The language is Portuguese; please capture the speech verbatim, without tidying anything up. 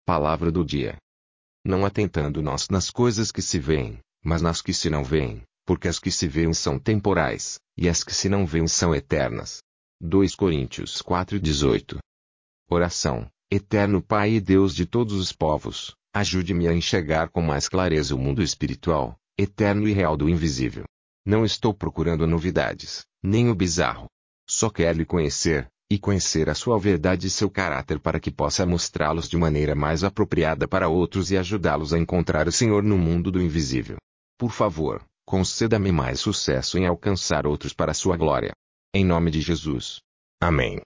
Palavra do dia. Não atentando nós nas coisas que se veem, mas nas que se não veem, porque as que se veem são temporais, e as que se não veem são eternas. dois Coríntios quatro, dezoito. Oração. Eterno Pai e Deus de todos os povos, ajude-me a enxergar com mais clareza o mundo espiritual, eterno e real do invisível. Não estou procurando novidades, nem o bizarro. Só quero lhe conhecer, e conhecer a sua verdade e seu caráter para que possa mostrá-los de maneira mais apropriada para outros e ajudá-los a encontrar o Senhor no mundo do invisível. Por favor, conceda-me mais sucesso em alcançar outros para a sua glória. Em nome de Jesus. Amém.